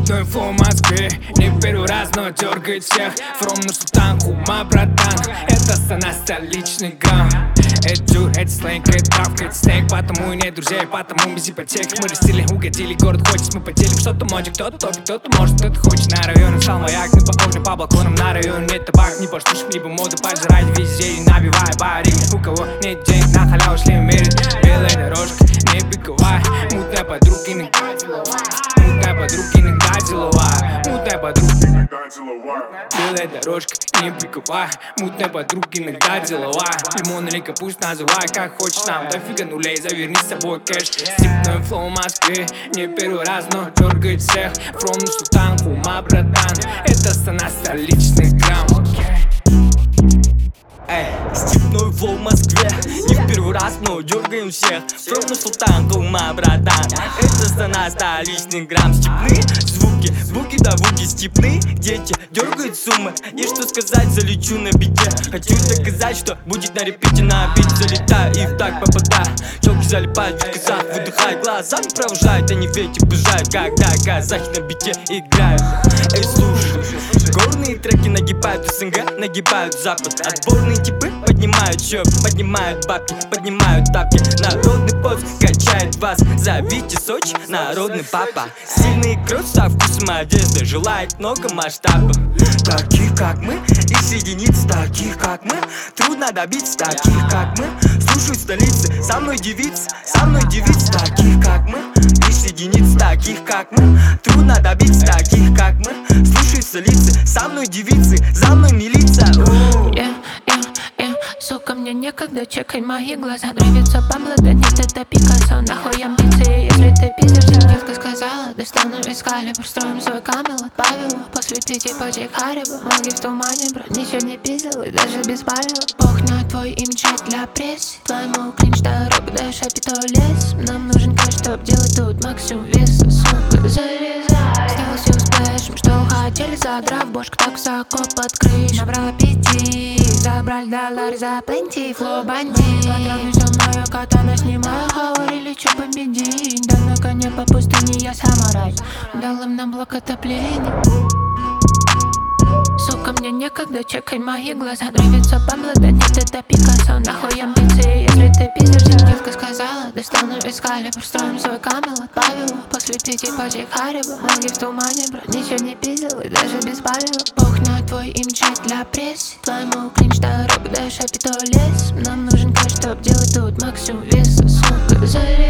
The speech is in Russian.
Степной флоу в Москве, не первый раз, но дергает всех. From Нур-Султан, Хума, братан, это страна столичный грамм. Это джур, это сленг, это травка, это снег. Потому и нет друзей, потому без ипотеки. Мы растили, угодили, город хочет, мы поделим. Что-то модик, кто-то топит, кто-то может, кто-то хочет. На районе стал маяк, мы по окнам, по балконам. На районе нет табак, не поштучим, либо моду пожирать везде и набивай барик. У кого нет денег, на халяву шли мерит. Белая дорожка, не беговая, мутная подруга иногда деловая. Мутная подруга иногда деловая. Мутная подруга иногда деловая. Белая дорожка, не беговая, мутная подруга иногда деловая. Лимон или капуст называй как хочешь, нам дофига нулей, заверни с собой кэш. Степной флоу в Москве, не первый раз, но дергает всех. From Нур-Султан, Хума, братан, это страна столичный грамм. Эй, степной флоу в Москве, не в первый раз, но дергаем всех. From Нур-Султан, Хума, братан, это страна столичный грамм. Степные звуки, звуки да вуки степные. Дети дергают суммы, и что сказать, залечу на бите. Хочу доказать, что будет на репите, на бит залетаю и в так попадаю. Челки залипают в казах, выдыхай, глазами провожают, они ветер бежают, когда казахи на бите играют. Эй, слушай, горные треки нагибают СНГ, нагибают Запад. Отборные типы поднимают счет, поднимают бабки, поднимают тапки. Народный пост качает вас, зовите Сочи, народный папа. Сильный крот со вкусом одежды, желает много масштабов. Таких как мы, из единиц таких как мы, трудно добиться таких как мы. Слушают столицы, со мной девиц, таких как мы. Из единиц таких как мы, трудно добиться таких как мы. Слушают столицы, со мной девицы, за мной милиция. Сука, мне некогда, чекай мои глаза. Нравится Пабло, да нет, это Пикассо. Нахуй амбиции, если ты пиздишь. Девка сказала, достану из калибр. Строим свой Камелот, Павелу. После 5 почек Харибу. Маги в тумане, бро, ничего не пиздил и даже без палева. Бог на твой имидж для пресс. Твоему кринж дорогу, дай шапито лес. Нам нужен кэш, чтоб делать тут максимум веса. Сука, залезай. Сделал все сплэшем, что хотели, задрав бошку так высоко под крышу. Набрал аппетит, забрали доллар за пленти, флоу бандит. Потрогни со мною, катана снимаю, говорили, че победить. Да на коне по пустыне я самурай, дал им на блок отопления. Сука, мне некогда, чекай мои глаза. Нравится Пабло, да нет, это Пикассо. Нахуй амбиции, если ты пиздишь. Девка сказала, достану из калибр. Строим свой Камелот, Павелу. После 5 почек Харибу. Маги в тумане, бро, ничего не пиздил и даже без палева. Бог на твой имидж для пресс. Твоему кринж дорогу, дай шапито лес. Нам нужен кэш, чтоб делать тут максимум веса. Сука, залез.